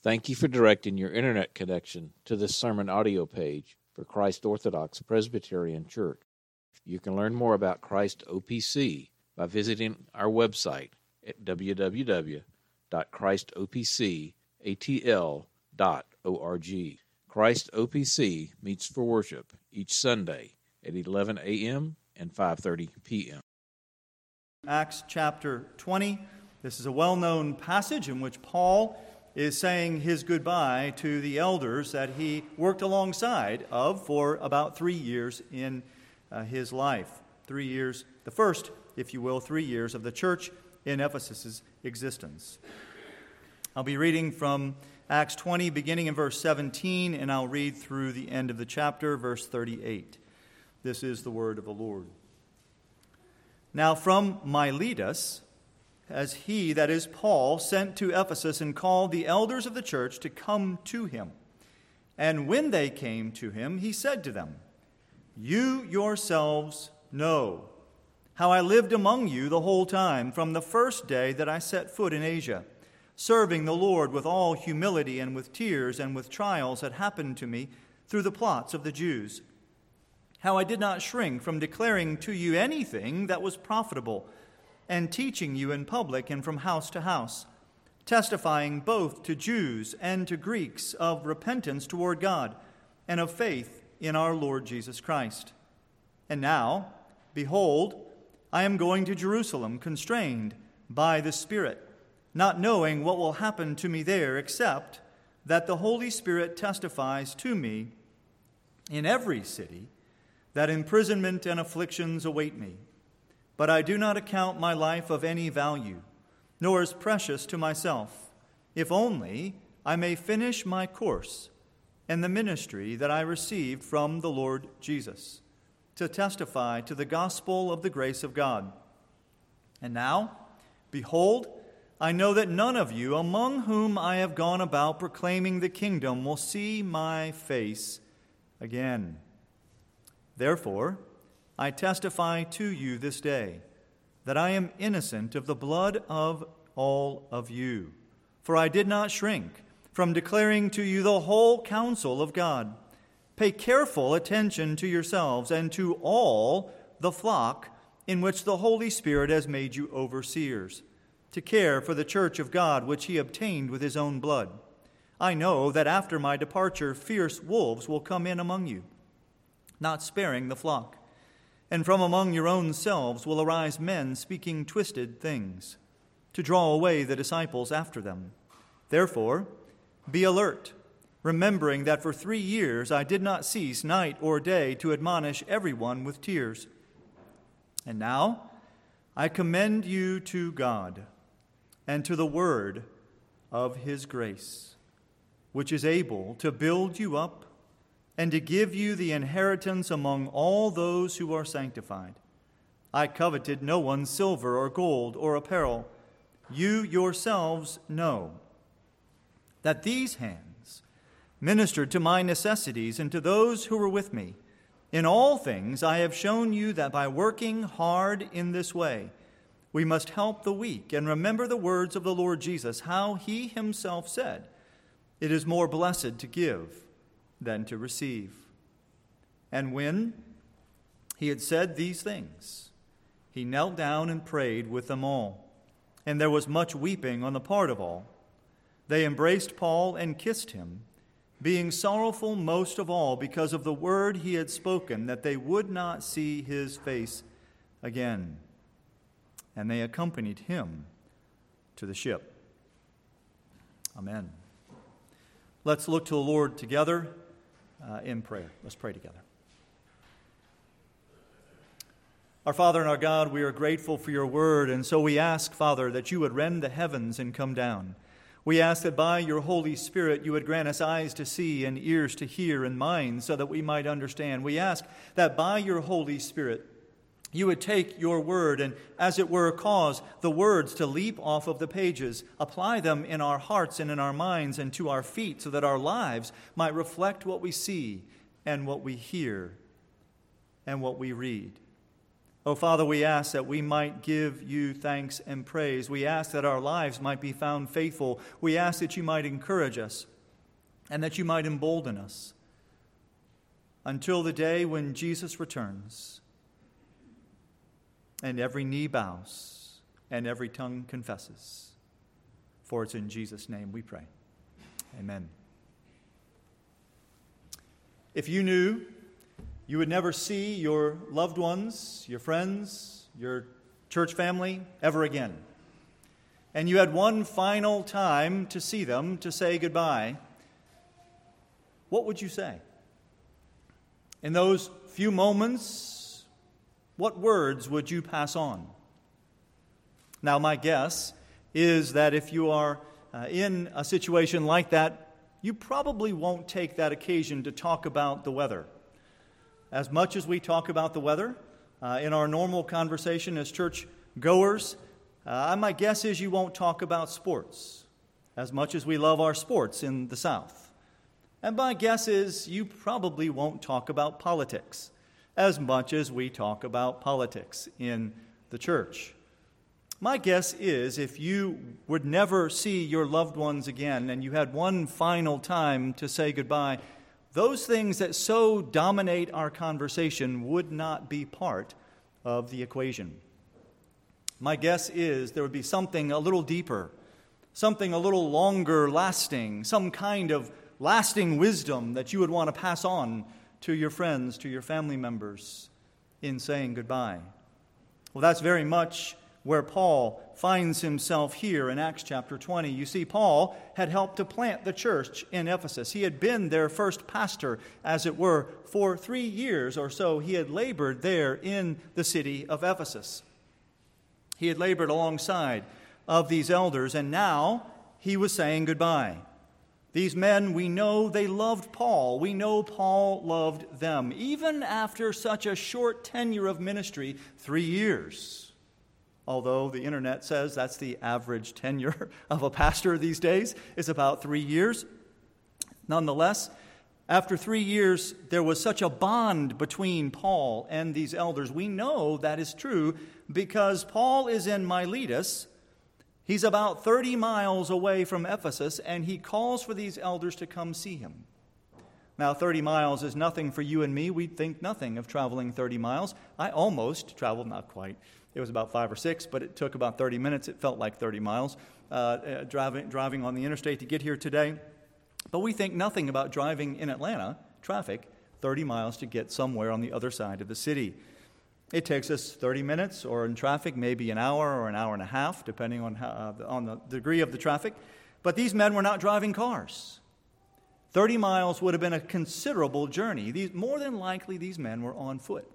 Thank you for directing your internet connection to this sermon audio page for Christ Orthodox Presbyterian Church. You can learn more about Christ OPC by visiting our website at www.christopcatl.org. Christ OPC meets for worship each Sunday at 11 a.m. and 5:30 p.m. Acts chapter 20. This is a well-known passage in which Paul is saying his goodbye to the elders that he worked alongside of for about 3 years in his life. 3 years, the first, if you will, 3 years of the church in Ephesus' existence. I'll be reading from Acts 20, beginning in verse 17, and I'll read through the end of the chapter, verse 38. This is the word of the Lord. Now from Miletus, as he, that is Paul, sent to Ephesus and called the elders of the church to come to him. And when they came to him, he said to them, "You yourselves know how I lived among you the whole time, from the first day that I set foot in Asia, serving the Lord with all humility and with tears and with trials that happened to me through the plots of the Jews. How I did not shrink from declaring to you anything that was profitable, and teaching you in public and from house to house, testifying both to Jews and to Greeks of repentance toward God and of faith in our Lord Jesus Christ. And now, behold, I am going to Jerusalem, constrained by the Spirit, not knowing what will happen to me there, except that the Holy Spirit testifies to me in every city that imprisonment and afflictions await me. But I do not account my life of any value, nor as precious to myself, if only I may finish my course and the ministry that I received from the Lord Jesus, to testify to the gospel of the grace of God. And now, behold, I know that none of you among whom I have gone about proclaiming the kingdom will see my face again. Therefore, I testify to you this day that I am innocent of the blood of all of you. For I did not shrink from declaring to you the whole counsel of God. Pay careful attention to yourselves and to all the flock in which the Holy Spirit has made you overseers, to care for the church of God which he obtained with his own blood. I know that after my departure fierce wolves will come in among you, not sparing the flock. And from among your own selves will arise men speaking twisted things, to draw away the disciples after them. Therefore, be alert, remembering that for 3 years I did not cease night or day to admonish everyone with tears. And now I commend you to God and to the word of his grace, which is able to build you up and to give you the inheritance among all those who are sanctified. I coveted no one's silver or gold or apparel. You yourselves know that these hands ministered to my necessities and to those who were with me. In all things I have shown you that by working hard in this way, we must help the weak and remember the words of the Lord Jesus, how he himself said, "It is more blessed to give than to receive." And when he had said these things, he knelt down and prayed with them all. And there was much weeping on the part of all. They embraced Paul and kissed him, being sorrowful most of all because of the word he had spoken, that they would not see his face again. And they accompanied him to the ship. Amen. Let's look to the Lord together in prayer. Let's pray together. Our Father and our God, we are grateful for your word, and so we ask, Father, that you would rend the heavens and come down. We ask that by your Holy Spirit you would grant us eyes to see and ears to hear and minds so that we might understand. We ask that by your Holy Spirit you would take your word and, as it were, cause the words to leap off of the pages, apply them in our hearts and in our minds and to our feet so that our lives might reflect what we see and what we hear and what we read. Oh, Father, we ask that we might give you thanks and praise. We ask that our lives might be found faithful. We ask that you might encourage us and that you might embolden us until the day when Jesus returns and every knee bows and every tongue confesses. For it's in Jesus' name we pray. Amen. If you knew you would never see your loved ones, your friends, your church family ever again, and you had one final time to see them, to say goodbye, what would you say? In those few moments, what words would you pass on? Now, my guess is that if you are in a situation like that, you probably won't take that occasion to talk about the weather. As much as we talk about the weather in our normal conversation as church goers, my guess is you won't talk about sports as much as we love our sports in the South. And my guess is you probably won't talk about politics as much as we talk about politics in the church. My guess is if you would never see your loved ones again and you had one final time to say goodbye, those things that so dominate our conversation would not be part of the equation. My guess is there would be something a little deeper, something a little longer lasting, some kind of lasting wisdom that you would want to pass on to your friends, to your family members in saying goodbye. Well, that's very much where Paul finds himself here in Acts chapter 20. You see, Paul had helped to plant the church in Ephesus. He had been their first pastor, as it were, for 3 years or so. He had labored there in the city of Ephesus. He had labored alongside of these elders, and now he was saying goodbye. These men, we know they loved Paul. We know Paul loved them, even after such a short tenure of ministry, 3 years. Although the internet says that's the average tenure of a pastor these days, is about 3 years. Nonetheless, after 3 years, there was such a bond between Paul and these elders. We know that is true because Paul is in Miletus. He's about 30 miles away from Ephesus, and he calls for these elders to come see him. Now, 30 miles is nothing for you and me. We'd think nothing of traveling 30 miles. I almost traveled, not quite. It was about 5 or 6, but it took about 30 minutes. It felt like 30 miles driving on the interstate to get here today. But we think nothing about driving in Atlanta, traffic, 30 miles to get somewhere on the other side of the city. It takes us 30 minutes, or in traffic, maybe an hour or an hour and a half, depending on the degree of the traffic. But these men were not driving cars. 30 miles would have been a considerable journey. More than likely, these men were on foot.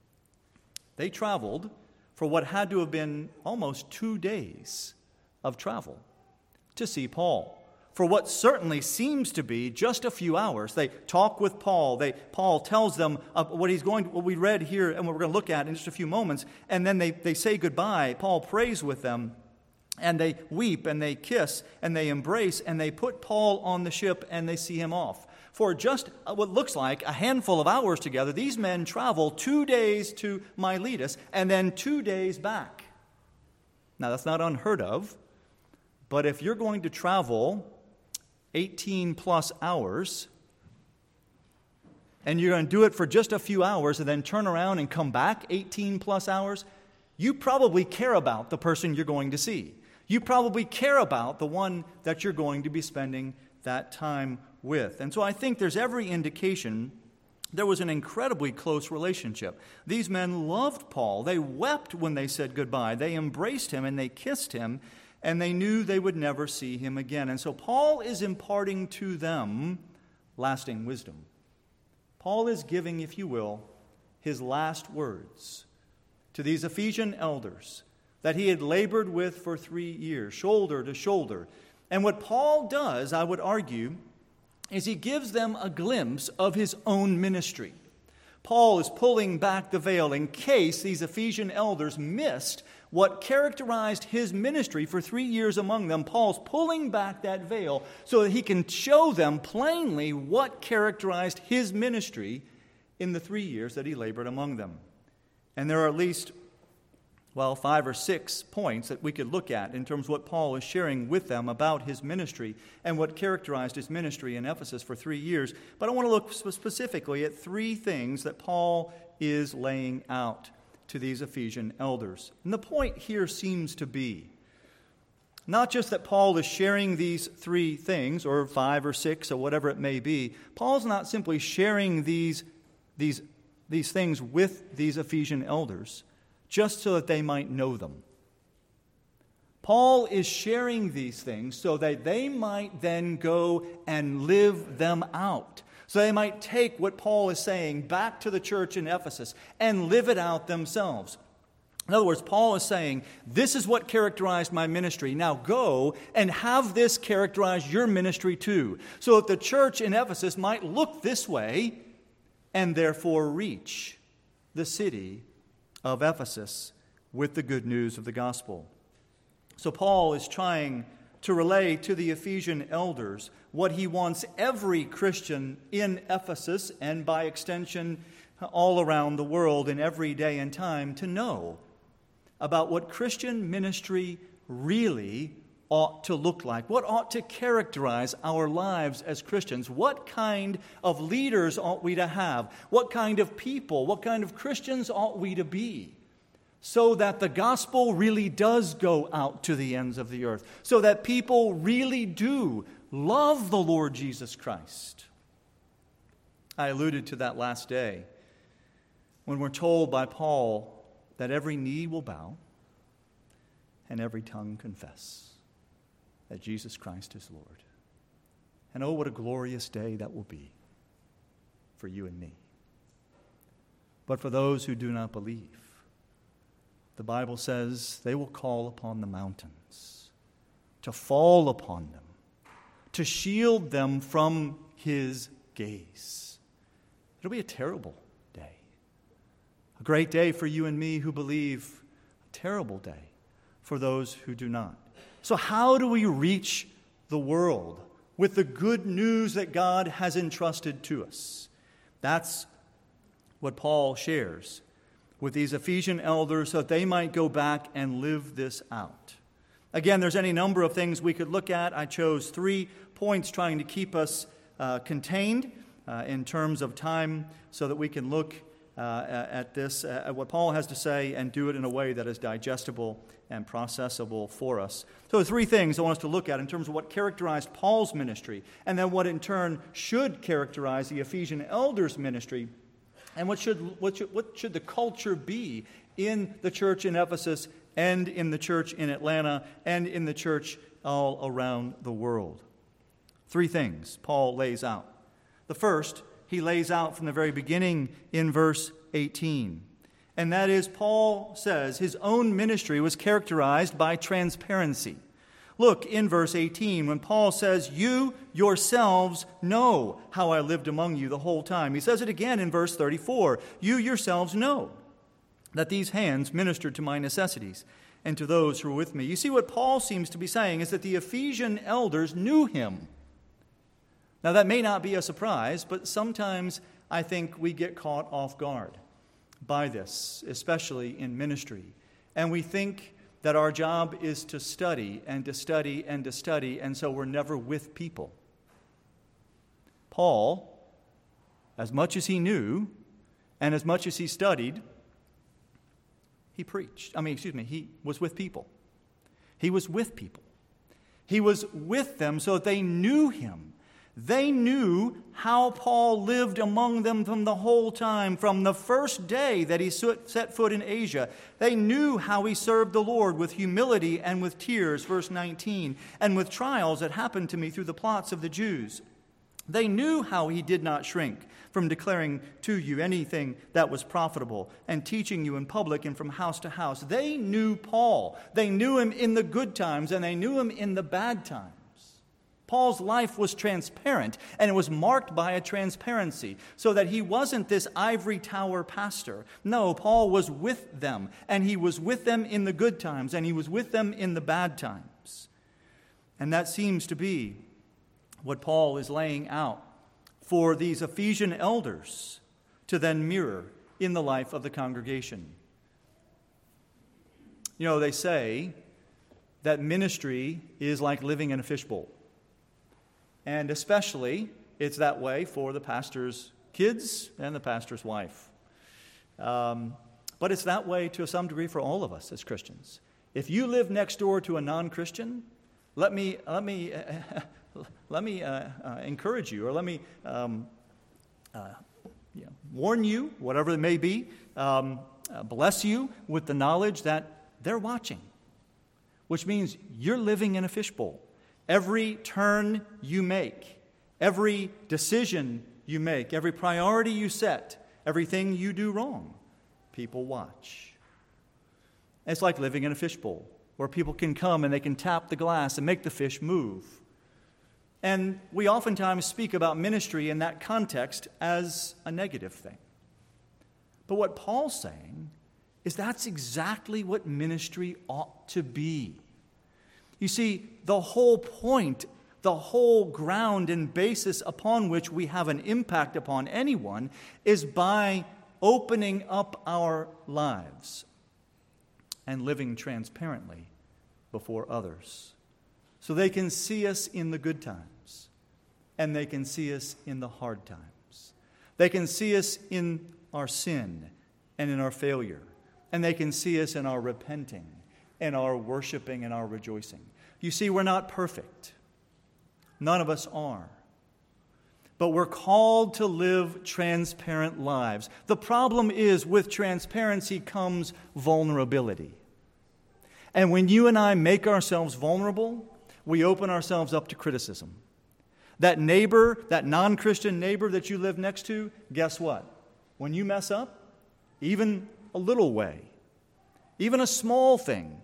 They traveled for what had to have been almost 2 days of travel to see Paul. For what certainly seems to be just a few hours. They talk with Paul. Paul tells them what we read here and what we're going to look at in just a few moments. And then they say goodbye. Paul prays with them. And they weep and they kiss and they embrace and they put Paul on the ship and they see him off. For just what looks like a handful of hours together, these men travel 2 days to Miletus and then 2 days back. Now, that's not unheard of, but if you're going to travel 18 plus hours and you're going to do it for just a few hours and then turn around and come back 18 plus hours, you probably care about the person you're going to see. You probably care about the one that you're going to be spending that time with. And so I think there's every indication there was an incredibly close relationship. These men loved Paul. They wept when they said goodbye. They embraced him and they kissed him, and they knew they would never see him again. And so Paul is imparting to them lasting wisdom. Paul is giving, if you will, his last words to these Ephesian elders that he had labored with for 3 years, shoulder to shoulder. And what Paul does, I would argue, is he gives them a glimpse of his own ministry. Paul is pulling back the veil in case these Ephesian elders missed what characterized his ministry for 3 years among them. Paul's pulling back that veil so that he can show them plainly what characterized his ministry in the 3 years that he labored among them. And there are at least, 5 or 6 points that we could look at in terms of what Paul is sharing with them about his ministry and what characterized his ministry in Ephesus for 3 years. But I want to look specifically at 3 things that Paul is laying out to these Ephesian elders. And the point here seems to be not just that Paul is sharing these 3 things, or 5 or 6, or whatever it may be. Paul's not simply sharing these things with these Ephesian elders just so that they might know them. Paul is sharing these things so that they might then go and live them out. So they might take what Paul is saying back to the church in Ephesus and live it out themselves. In other words, Paul is saying, this is what characterized my ministry. Now go and have this characterize your ministry too, so that the church in Ephesus might look this way and therefore reach the city of Ephesus with the good news of the gospel. So Paul is trying to relay to the Ephesian elders what he wants every Christian in Ephesus, and by extension all around the world in every day and time, to know about what Christian ministry really ought to look like, what ought to characterize our lives as Christians, what kind of leaders ought we to have, what kind of people, what kind of Christians ought we to be, so that the gospel really does go out to the ends of the earth, so that people really do love the Lord Jesus Christ. I alluded to that last day when we're told by Paul that every knee will bow and every tongue confess that Jesus Christ is Lord. And oh, what a glorious day that will be for you and me. But for those who do not believe, the Bible says they will call upon the mountains to fall upon them, to shield them from his gaze. It'll be a terrible day. A great day for you and me who believe, a terrible day for those who do not. So how do we reach the world with the good news that God has entrusted to us? That's what Paul shares with these Ephesian elders so that they might go back and live this out. Again, there's any number of things we could look at. I chose 3 points trying to keep us contained in terms of time so that we can look at this, at what Paul has to say, and do it in a way that is digestible and processable for us. So 3 things I want us to look at in terms of what characterized Paul's ministry, and then what in turn should characterize the Ephesian elders' ministry, and what should the culture be in the church in Ephesus and in the church in Atlanta and in the church all around the world. 3 things Paul lays out. The first, he lays out from the very beginning in verse 18. And that is, Paul says his own ministry was characterized by transparency. Look in verse 18 when Paul says, you yourselves know how I lived among you the whole time. He says it again in verse 34. You yourselves know that these hands ministered to my necessities and to those who were with me. You see, what Paul seems to be saying is that the Ephesian elders knew him. Now, that may not be a surprise, but sometimes I think we get caught off guard by this, especially in ministry. And we think that our job is to study and to study and to study, and so we're never with people. Paul, as much as he knew and as much as he studied, he was with people. He was with people. He was with them so that they knew him. They knew how Paul lived among them from the whole time, from the first day that he set foot in Asia. They knew how he served the Lord with humility and with tears, verse 19, and with trials that happened to me through the plots of the Jews. They knew how he did not shrink from declaring to you anything that was profitable and teaching you in public and from house to house. They knew Paul. They knew him in the good times and they knew him in the bad times. Paul's life was transparent, and it was marked by a transparency, so that he wasn't this ivory tower pastor. No, Paul was with them, and he was with them in the good times, and he was with them in the bad times. And that seems to be what Paul is laying out for these Ephesian elders to then mirror in the life of the congregation. You know, they say that ministry is like living in a fishbowl. And especially, it's that way for the pastor's kids and the pastor's wife. But it's that way to some degree for all of us as Christians. If you live next door to a non-Christian, let me encourage you, or let me warn you, whatever it may be, bless you with the knowledge that they're watching, which means you're living in a fishbowl. Every turn you make, every decision you make, every priority you set, everything you do wrong, people watch. It's like living in a fishbowl where people can come and they can tap the glass and make the fish move. And we oftentimes speak about ministry in that context as a negative thing. But what Paul's saying is that's exactly what ministry ought to be. You see, the whole point, the whole ground and basis upon which we have an impact upon anyone is by opening up our lives and living transparently before others, so they can see us in the good times and they can see us in the hard times. They can see us in our sin and in our failure, and they can see us in our repenting and our worshiping and our rejoicing. You see, we're not perfect. None of us are. But we're called to live transparent lives. The problem is, with transparency comes vulnerability. And when you and I make ourselves vulnerable, we open ourselves up to criticism. That neighbor, that non-Christian neighbor that you live next to, guess what? When you mess up, even a little way, even a small thing,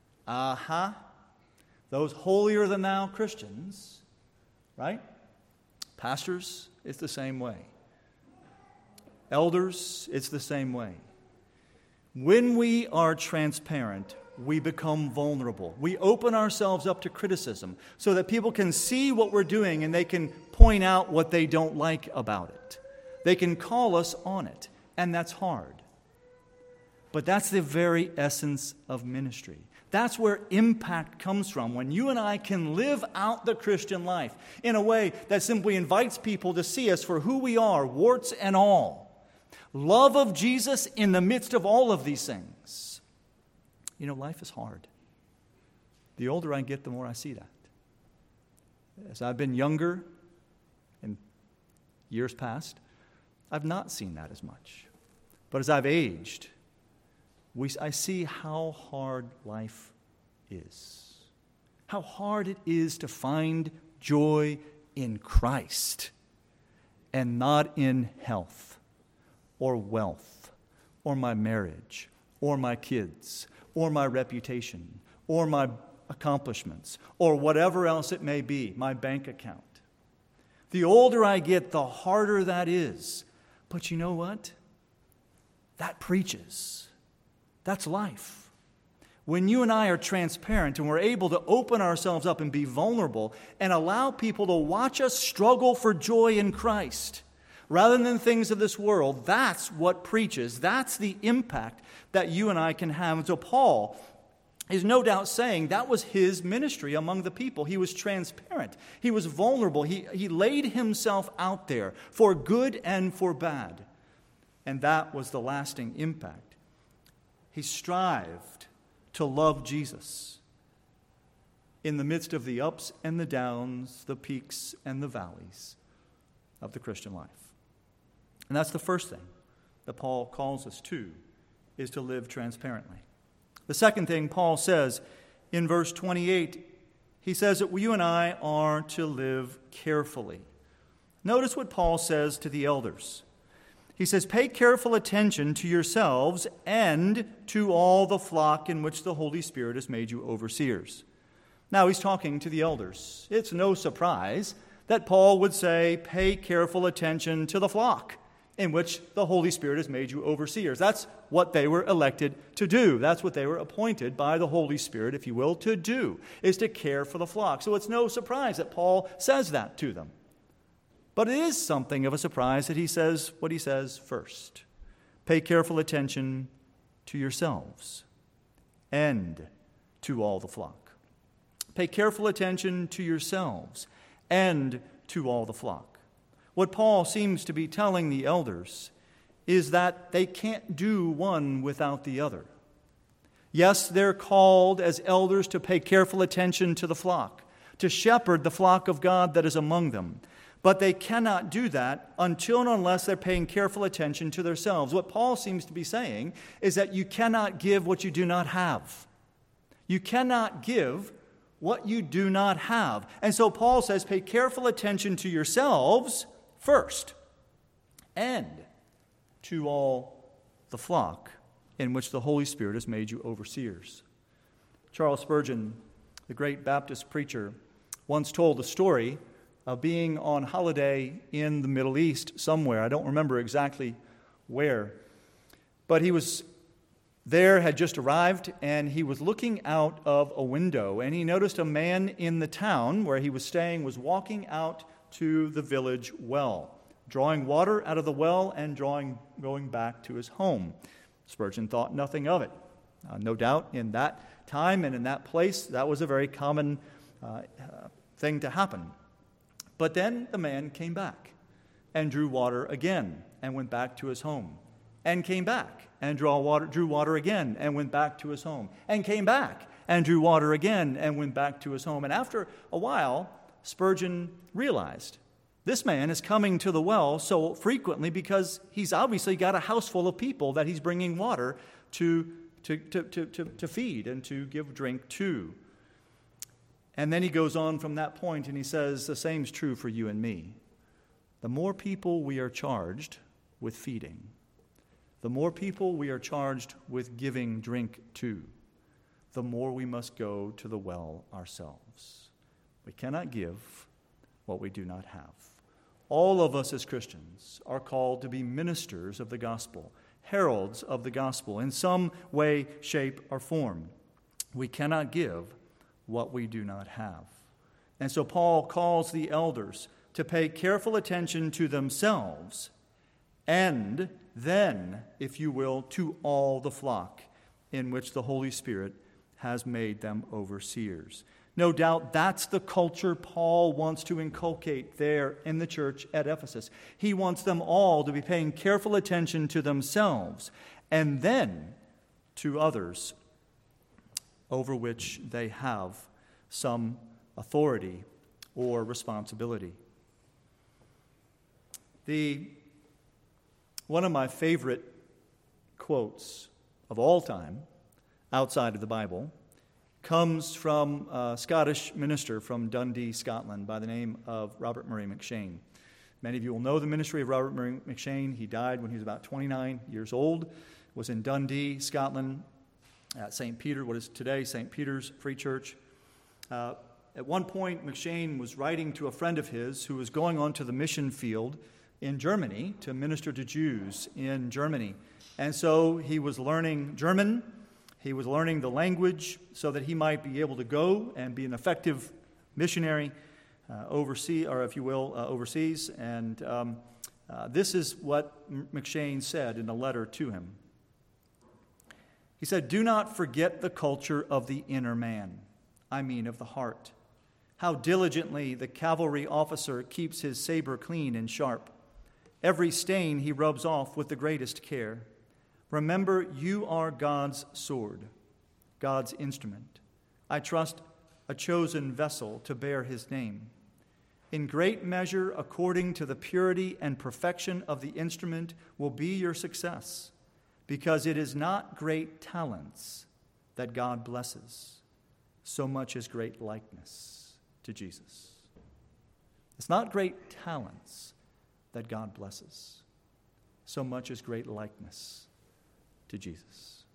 those holier-than-thou Christians, right? Pastors, it's the same way. Elders, it's the same way. When we are transparent, we become vulnerable. We open ourselves up to criticism so that people can see what we're doing and they can point out what they don't like about it. They can call us on it, and that's hard. But that's the very essence of ministry. That's where impact comes from, when you and I can live out the Christian life in a way that simply invites people to see us for who we are, warts and all. Love of Jesus in the midst of all of these things. You know, life is hard. The older I get, the more I see that. As I've been younger in years past, I've not seen that as much. But as I've aged, I see how hard life is. How hard it is to find joy in Christ and not in health or wealth or my marriage or my kids or my reputation or my accomplishments or whatever else it may be, my bank account. The older I get, the harder that is. But you know what? That preaches. That's life. When you and I are transparent and we're able to open ourselves up and be vulnerable and allow people to watch us struggle for joy in Christ rather than things of this world, that's what preaches. That's the impact that you and I can have. And so Paul is no doubt saying that was his ministry among the people. He was transparent. He was vulnerable. He laid himself out there for good and for bad. And that was the lasting impact. He strived to love Jesus in the midst of the ups and the downs, the peaks and the valleys of the Christian life. And that's the first thing that Paul calls us to, is to live transparently. The second thing Paul says in verse 28, he says that you and I are to live carefully. Notice what Paul says to the elders. He says, pay careful attention to yourselves and to all the flock in which the Holy Spirit has made you overseers. Now he's talking to the elders. It's no surprise that Paul would say, pay careful attention to the flock in which the Holy Spirit has made you overseers. That's what they were elected to do. That's what they were appointed by the Holy Spirit, if you will, to do, is to care for the flock. So it's no surprise that Paul says that to them. But it is something of a surprise that he says what he says first. Pay careful attention to yourselves and to all the flock. Pay careful attention to yourselves and to all the flock. What Paul seems to be telling the elders is that they can't do one without the other. Yes, they're called as elders to pay careful attention to the flock, to shepherd the flock of God that is among them. But they cannot do that until and unless they're paying careful attention to themselves. What Paul seems to be saying is that you cannot give what you do not have. You cannot give what you do not have. And so Paul says, pay careful attention to yourselves first, and to all the flock in which the Holy Spirit has made you overseers. Charles Spurgeon, the great Baptist preacher, once told a story of being on holiday in the Middle East somewhere. I don't remember exactly where. But he was there, had just arrived, and he was looking out of a window, and he noticed a man in the town where he was staying was walking out to the village well, drawing water out of the well and going back to his home. Spurgeon thought nothing of it. No doubt in that time and in that place, that was a very common thing to happen. But then the man came back and drew water again and went back to his home, and came back and drew water again and went back to his home, and came back and drew water again and went back to his home. And after a while, Spurgeon realized this man is coming to the well so frequently because he's obviously got a house full of people that he's bringing water to feed and to give drink to. And then he goes on from that point and he says, the same is true for you and me. The more people we are charged with feeding, the more people we are charged with giving drink to, the more we must go to the well ourselves. We cannot give what we do not have. All of us as Christians are called to be ministers of the gospel, heralds of the gospel in some way, shape, or form. We cannot give what we do not have. And so Paul calls the elders to pay careful attention to themselves and then, if you will, to all the flock in which the Holy Spirit has made them overseers. No doubt that's the culture Paul wants to inculcate there in the church at Ephesus. He wants them all to be paying careful attention to themselves and then to others over which they have some authority or responsibility. One of my favorite quotes of all time outside of the Bible comes from a Scottish minister from Dundee, Scotland, by the name of Robert Murray M'Cheyne. Many of you will know the ministry of Robert Murray M'Cheyne. He died when he was about 29 years old, was in Dundee, Scotland, at St. Peter, what is today St. Peter's Free Church. At one point, M'Cheyne was writing to a friend of his who was going on to the mission field in Germany to minister to Jews in Germany. And so he was learning German. He was learning the language so that he might be able to go and be an effective missionary overseas. And this is what M'Cheyne said in a letter to him. He said, "Do not forget the culture of the inner man, I mean of the heart. How diligently the cavalry officer keeps his saber clean and sharp. Every stain he rubs off with the greatest care. Remember, you are God's sword, God's instrument. I trust a chosen vessel to bear his name. In great measure, according to the purity and perfection of the instrument, will be your success, because it is not great talents that God blesses, so much as great likeness to Jesus." It's not great talents that God blesses, so much as great likeness to Jesus.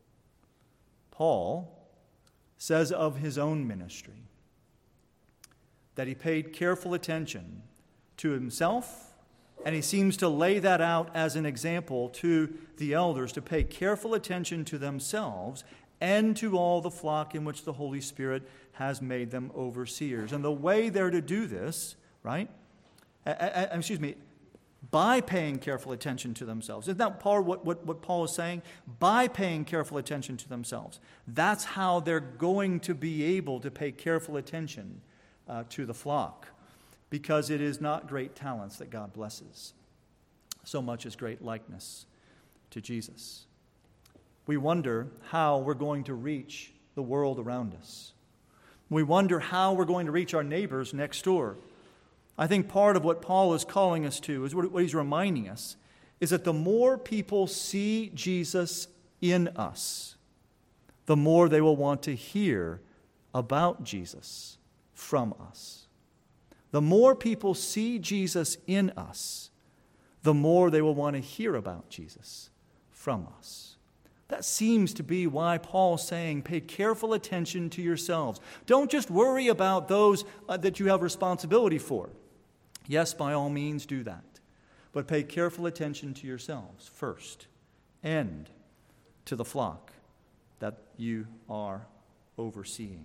Paul says of his own ministry that he paid careful attention to himself, and he seems to lay that out as an example to the elders to pay careful attention to themselves and to all the flock in which the Holy Spirit has made them overseers. And the way they're to do this, right? by paying careful attention to themselves. Isn't that part of what Paul is saying? By paying careful attention to themselves. That's how they're going to be able to pay careful attention to the flock, because it is not great talents that God blesses so much as great likeness to Jesus. We wonder how we're going to reach the world around us. We wonder how we're going to reach our neighbors next door. I think part of what Paul is calling us to, is what he's reminding us, is that the more people see Jesus in us, the more they will want to hear about Jesus from us. The more people see Jesus in us, the more they will want to hear about Jesus from us. That seems to be why Paul's saying, pay careful attention to yourselves. Don't just worry about those that you have responsibility for. Yes, by all means, do that. But pay careful attention to yourselves first, and to the flock that you are overseeing.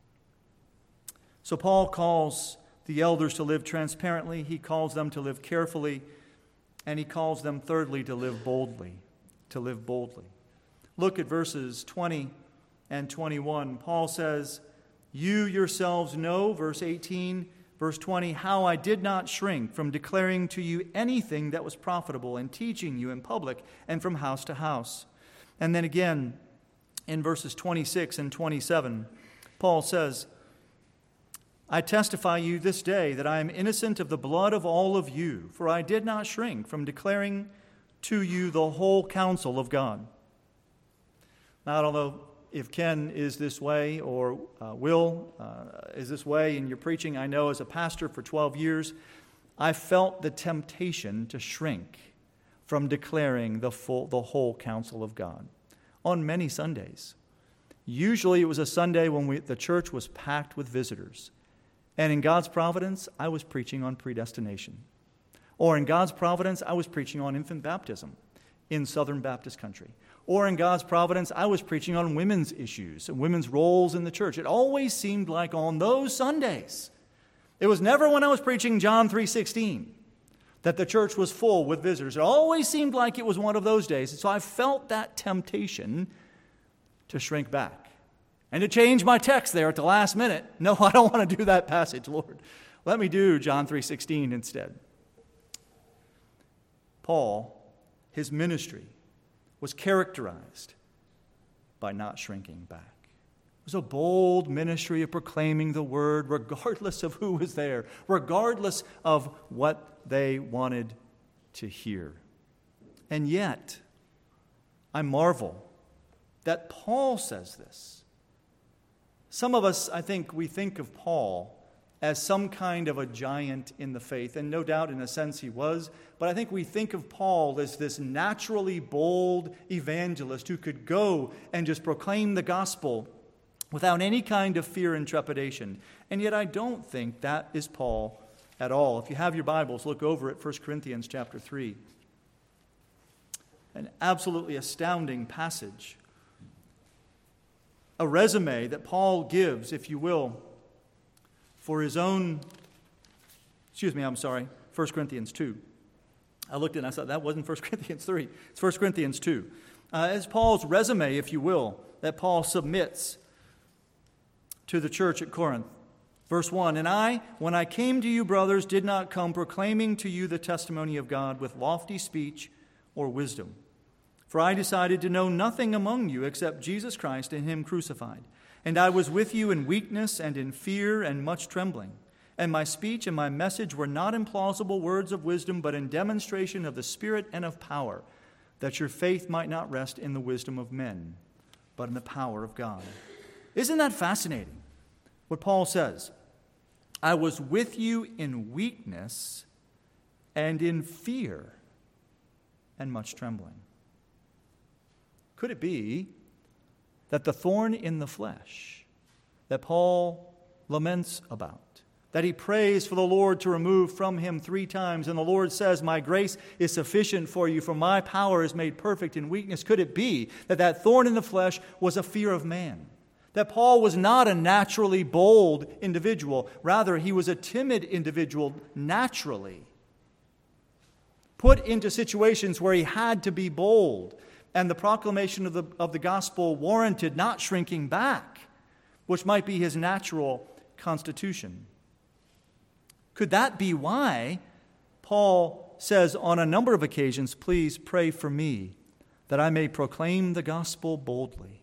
So Paul calls the elders to live transparently. He calls them to live carefully. And he calls them, thirdly, to live boldly. To live boldly. Look at verses 20 and 21. Paul says, you yourselves know, verse 18, verse 20, how I did not shrink from declaring to you anything that was profitable and teaching you in public and from house to house. And then again, in verses 26 and 27, Paul says, I testify you this day that I am innocent of the blood of all of you, for I did not shrink from declaring to you the whole counsel of God. Now, I don't know if Ken is this way or Will is this way in your preaching. I know as a pastor for 12 years, I felt the temptation to shrink from declaring the whole counsel of God on many Sundays. Usually it was a Sunday when the church was packed with visitors. And in God's providence, I was preaching on predestination. Or in God's providence, I was preaching on infant baptism in Southern Baptist country. Or in God's providence, I was preaching on women's issues and women's roles in the church. It always seemed like on those Sundays. It was never when I was preaching John 3:16 that the church was full with visitors. It always seemed like it was one of those days. And so I felt that temptation to shrink back. And to change my text there at the last minute. No, I don't want to do that passage, Lord. Let me do John 3:16 instead. Paul, his ministry was characterized by not shrinking back. It was a bold ministry of proclaiming the word regardless of who was there, regardless of what they wanted to hear. And yet, I marvel that Paul says this. Some of us, I think, we think of Paul as some kind of a giant in the faith, and no doubt in a sense he was, but I think we think of Paul as this naturally bold evangelist who could go and just proclaim the gospel without any kind of fear and trepidation. And yet I don't think that is Paul at all. If you have your Bibles, look over at 1 Corinthians chapter 3. An absolutely astounding passage. A resume that Paul gives, if you will, for his own, 1 Corinthians 2. I looked and I thought that wasn't 1 Corinthians 3. It's 1 Corinthians 2. It's Paul's resume, if you will, that Paul submits to the church at Corinth. Verse 1, and I, when I came to you, brothers, did not come proclaiming to you the testimony of God with lofty speech or wisdom. For I decided to know nothing among you except Jesus Christ and Him crucified. And I was with you in weakness and in fear and much trembling. And my speech and my message were not in plausible words of wisdom, but in demonstration of the Spirit and of power, that your faith might not rest in the wisdom of men, but in the power of God. Isn't that fascinating? What Paul says, I was with you in weakness and in fear and much trembling. Could it be that the thorn in the flesh that Paul laments about, that he prays for the Lord to remove from him 3 times, and the Lord says, my grace is sufficient for you, for my power is made perfect in weakness? Could it be that that thorn in the flesh was a fear of man? That Paul was not a naturally bold individual. Rather, he was a timid individual naturally. put into situations where he had to be bold, and the proclamation of the gospel warranted not shrinking back, which might be his natural constitution. Could that be why Paul says on a number of occasions, "Please pray for me, that I may proclaim the gospel boldly"?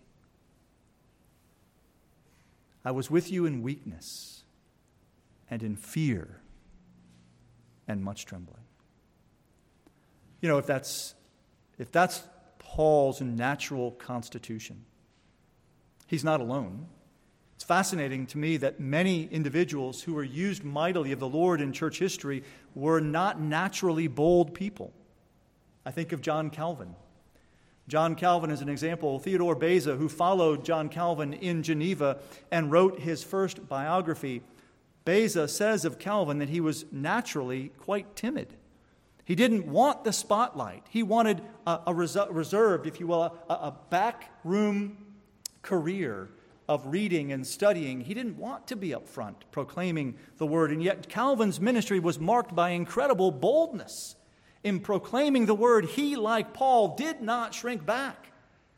I was with you in weakness and in fear and much trembling. You know, if that's Paul's natural constitution, he's not alone. It's fascinating to me that many individuals who were used mightily of the Lord in church history were not naturally bold people. I think of John Calvin. John Calvin is an example. Theodore Beza, who followed John Calvin in Geneva and wrote his first biography, Beza says of Calvin that he was naturally quite timid. He didn't want the spotlight. He wanted a reserved, if you will, a backroom career of reading and studying. He didn't want to be up front proclaiming the word. And yet Calvin's ministry was marked by incredible boldness. In proclaiming the word, he, like Paul, did not shrink back.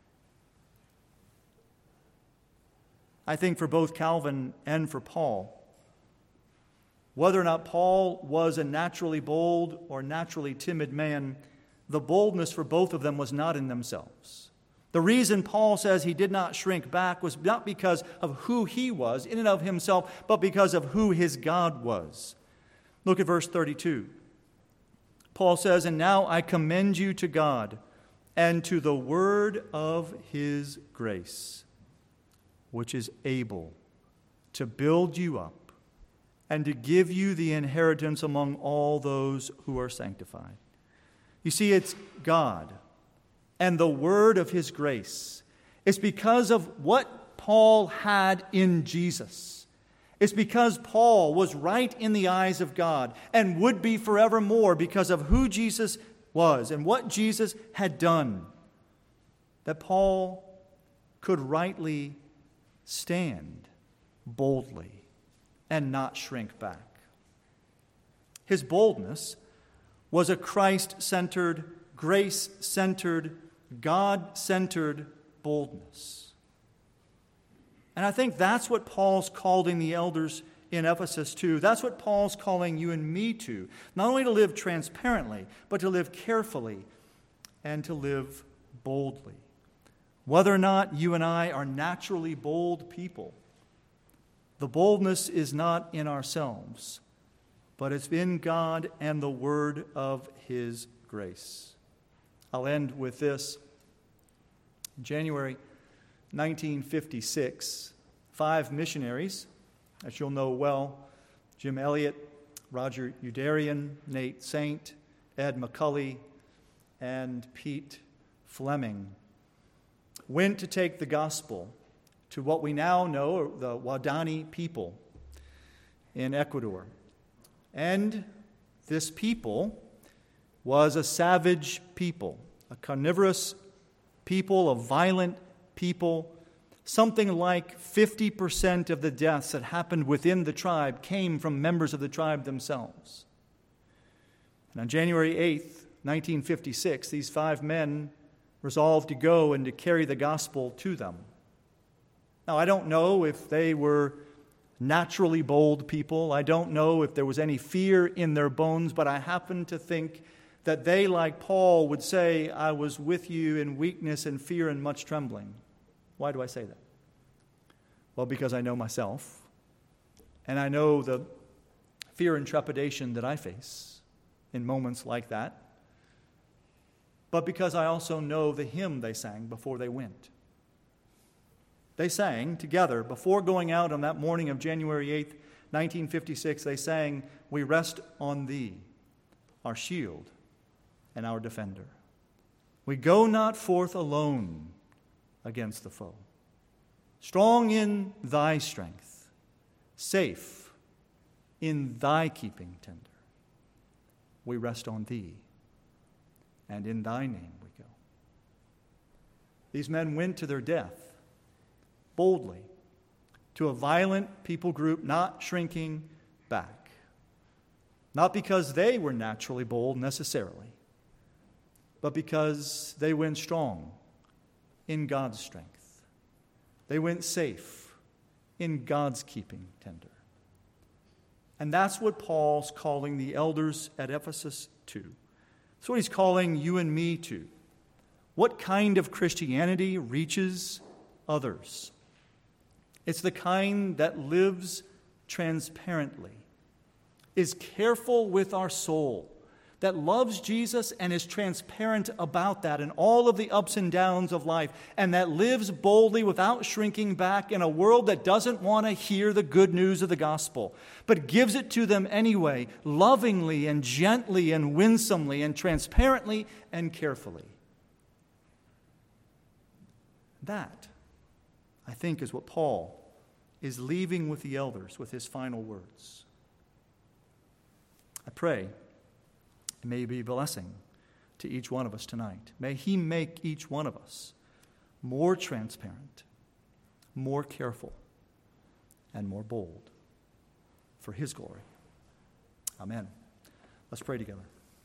I think for both Calvin and for Paul, whether or not Paul was a naturally bold or naturally timid man, the boldness for both of them was not in themselves. The reason Paul says he did not shrink back was not because of who he was in and of himself, but because of who his God was. Look at verse 32. Paul says, "And now I commend you to God and to the word of his grace, which is able to build you up and to give you the inheritance among all those who are sanctified." You see, it's God and the word of his grace. It's because of what Paul had in Jesus. It's because Paul was right in the eyes of God and would be forevermore because of who Jesus was and what Jesus had done, that Paul could rightly stand boldly and not shrink back. His boldness was a Christ-centered, grace-centered, God-centered boldness. And I think that's what Paul's calling the elders in Ephesus to. That's what Paul's calling you and me to. Not only to live transparently, but to live carefully and to live boldly. Whether or not you and I are naturally bold people, the boldness is not in ourselves, but it's in God and the word of his grace. I'll end with this. In January 1956, 5 missionaries, as you'll know well, Jim Elliot, Roger Udarian, Nate Saint, Ed McCulley, and Pete Fleming, went to take the gospel to what we now know are the Waodani people in Ecuador. And this people was a savage people, a carnivorous people, a violent people. Something like 50% of the deaths that happened within the tribe came from members of the tribe themselves. And on January 8th, 1956, these 5 men resolved to go and to carry the gospel to them. Now, I don't know if they were naturally bold people. I don't know if there was any fear in their bones, but I happen to think that they, like Paul, would say, "I was with you in weakness and fear and much trembling." Why do I say that? Well, because I know myself, and I know the fear and trepidation that I face in moments like that, but because I also know the hymn they sang before they went. They sang together before going out on that morning of January 8th, 1956, they sang, "We rest on thee, our shield and our defender. We go not forth alone against the foe. Strong in thy strength, safe in thy keeping tender. We rest on thee, and in thy name we go." These men went to their death boldly to a violent people group, not shrinking back. Not because they were naturally bold necessarily, but because they went strong in God's strength. They went safe in God's keeping tender. And that's what Paul's calling the elders at Ephesus to. That's what he's calling you and me to. What kind of Christianity reaches others? It's the kind that lives transparently, is careful with our soul, that loves Jesus and is transparent about that in all of the ups and downs of life, and that lives boldly without shrinking back in a world that doesn't want to hear the good news of the gospel, but gives it to them anyway, lovingly and gently and winsomely and transparently and carefully. That, I think, is what Paul is leaving with the elders with his final words. I pray it may be a blessing to each one of us tonight. May he make each one of us more transparent, more careful, and more bold for his glory. Amen. Let's pray together.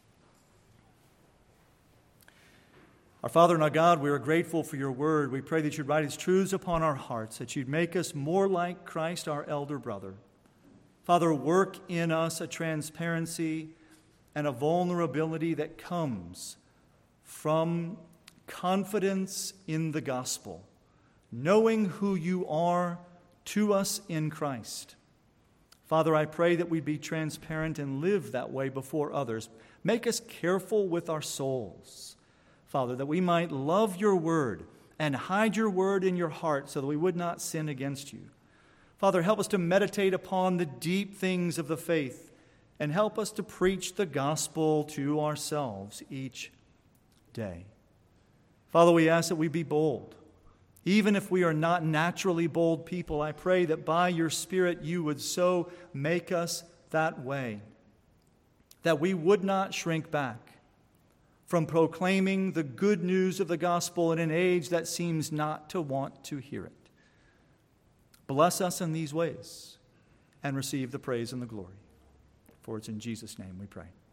Our Father and our God, we are grateful for your word. We pray that you'd write its truths upon our hearts, that you'd make us more like Christ, our elder brother. Father, work in us a transparency and a vulnerability that comes from confidence in the gospel, knowing who you are to us in Christ. Father, I pray that we'd be transparent and live that way before others. Make us careful with our souls, Father, that we might love your word and hide your word in your heart so that we would not sin against you. Father, help us to meditate upon the deep things of the faith and help us to preach the gospel to ourselves each day. Father, we ask that we be bold. Even if we are not naturally bold people, I pray that by your Spirit you would so make us that way, that we would not shrink back from proclaiming the good news of the gospel in an age that seems not to want to hear it. Bless us in these ways and receive the praise and the glory. For it's in Jesus' name we pray.